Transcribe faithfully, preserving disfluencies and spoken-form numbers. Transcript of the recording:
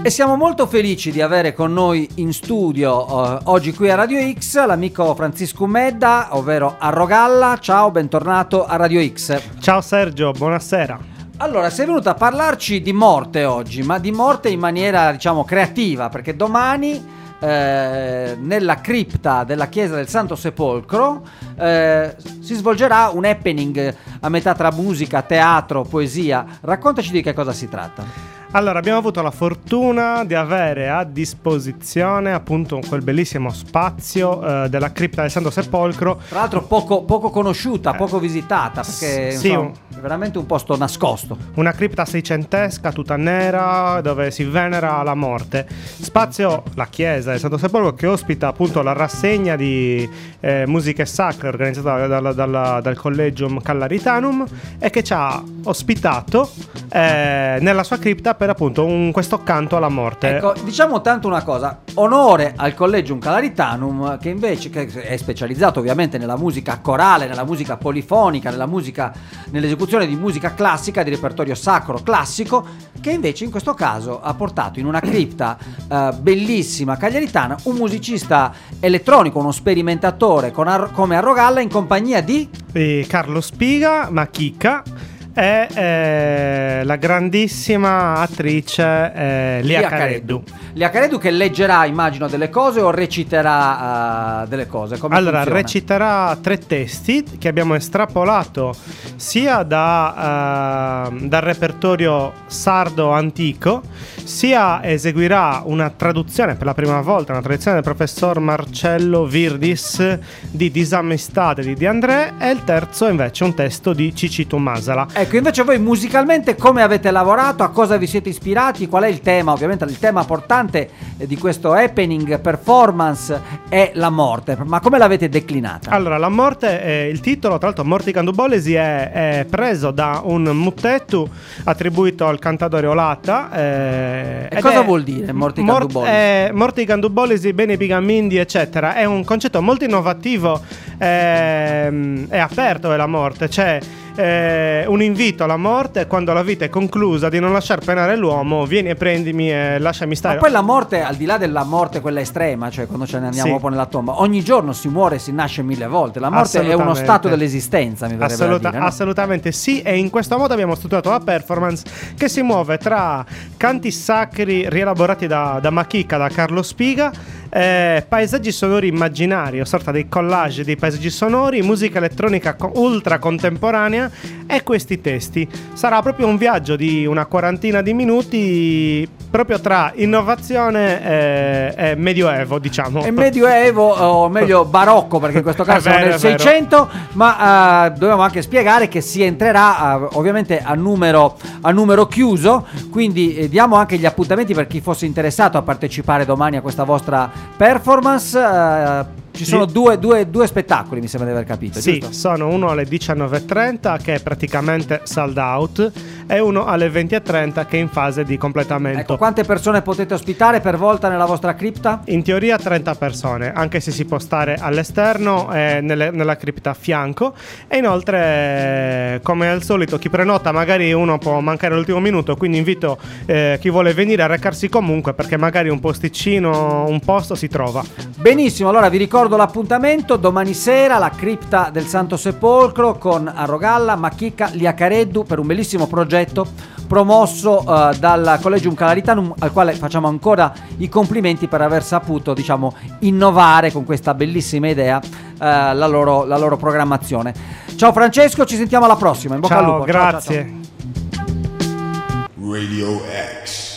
E siamo molto felici di avere con noi in studio uh, oggi qui a Radio X l'amico Francisco Medda, ovvero Arrogalla. Ciao, bentornato a Radio X. Ciao Sergio, buonasera. Allora, sei venuto a parlarci di morte oggi, ma di morte in maniera, diciamo, creativa, perché domani eh, nella cripta della chiesa del Santo Sepolcro eh, si svolgerà un happening a metà tra musica, teatro, poesia. Raccontaci di che cosa si tratta. Allora, abbiamo avuto la fortuna di avere a disposizione appunto quel bellissimo spazio eh, della cripta del Santo Sepolcro. Tra l'altro poco, poco conosciuta, poco visitata, perché sì, insomma, è veramente un posto nascosto. Una cripta seicentesca, tutta nera, dove si venera la morte. Spazio, la chiesa del Santo Sepolcro, che ospita appunto la rassegna di eh, musiche sacre organizzata dal, dal, dal Collegium Callaritanum e che ci ha ospitato eh, nella sua cripta per appunto un, questo canto alla morte. Ecco, diciamo tanto una cosa: onore al Collegium Callaritanum, che invece che è specializzato ovviamente nella musica corale, nella musica polifonica, nella musica, nell'esecuzione di musica classica, di repertorio sacro classico, che invece in questo caso ha portato in una cripta eh, bellissima cagliaritana un musicista elettronico, uno sperimentatore con Ar- come Arrogalla, in compagnia di e Carlo Spiga, Makika e eh, la grandissima attrice eh, Lia, Lia Careddu. Lia Careddu, che leggerà, immagino, delle cose o reciterà uh, delle cose? Come allora, funziona? Reciterà tre testi che abbiamo estrapolato sia da, uh, dal repertorio sardo antico, sia eseguirà una traduzione per la prima volta, una traduzione del professor Marcello Virdis di Disamestate di De André, e il terzo invece un testo di Cicitu Masala. Ecco, invece voi musicalmente come avete lavorato, a cosa vi siete ispirati, qual è il tema? Ovviamente il tema portante di questo happening performance è la morte, ma come l'avete declinata? Allora, la morte, eh, il titolo, tra l'altro Morti Candubolesi, è, è preso da un muttetto attribuito al cantatore Olata. Eh, e cosa vuol dire Morti mort, Candubolesi? Eh, Morti Candubolesi, Bene Bigamindi, eccetera. È un concetto molto innovativo eh, e aperto della morte, cioè Eh, un invito alla morte quando la vita è conclusa, di non lasciar penare l'uomo, vieni e prendimi e lasciami stare. Ma poi la morte, al di là della morte quella estrema, cioè quando ce ne andiamo sì. proprio nella tomba, ogni giorno si muore e si nasce mille volte. La morte è uno stato dell'esistenza, mi verrebbe Assoluta, da dire, no? Assolutamente sì, e in questo modo abbiamo strutturato la performance che si muove tra canti sacri rielaborati da, da Makika, da Carlo Spiga, eh, paesaggi sonori immaginari, o sorta dei collage dei paesaggi sonori, musica elettronica co- ultra contemporanea e questi testi. Sarà proprio un viaggio di una quarantina di minuti, proprio tra innovazione e, e medioevo, diciamo. E medioevo, o meglio barocco, perché in questo caso siamo nel seicento, ma uh, dobbiamo anche spiegare che si entrerà uh, ovviamente a numero, a numero chiuso, quindi eh, diamo anche gli appuntamenti per chi fosse interessato a partecipare domani a questa vostra performance. Uh, Ci sono sì. due, due, due spettacoli, mi sembra di aver capito. Sì, giusto? Sono uno alle diciannove e trenta, che è praticamente sold out, e uno alle venti e trenta, che è in fase di completamento. Ecco, quante persone potete ospitare per volta nella vostra cripta? In teoria trenta persone, anche se si può stare all'esterno e nelle, nella cripta a fianco. E inoltre, come al solito, chi prenota magari uno può mancare l'ultimo minuto, quindi invito eh, chi vuole venire a recarsi comunque, perché magari un posticino, un posto si trova. Benissimo, allora vi ricordo l'appuntamento domani sera alla cripta del Santo Sepolcro con Arrogalla, Makika, Lia Careddu, per un bellissimo progetto promosso uh, dal Collegium Callaritanum, al quale facciamo ancora i complimenti per aver saputo, diciamo, innovare con questa bellissima idea uh, la, loro, la loro programmazione. Ciao Francesco, ci sentiamo alla prossima, in bocca ciao, al lupo. Grazie. Ciao, ciao, ciao. Radio X.